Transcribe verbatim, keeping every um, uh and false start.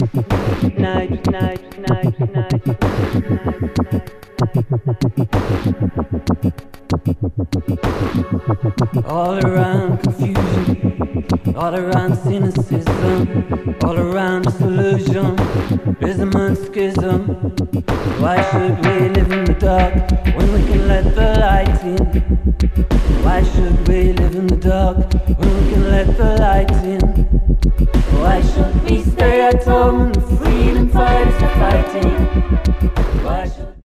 night, night, night, night, all around confusion, all around cynicism, all around disillusion, ism and schism. Why should we live in the dark when we can let the light in? Why should we live in the dark when we can let the light in? Why should we stay at home? The freedom fighters are fighting. Why should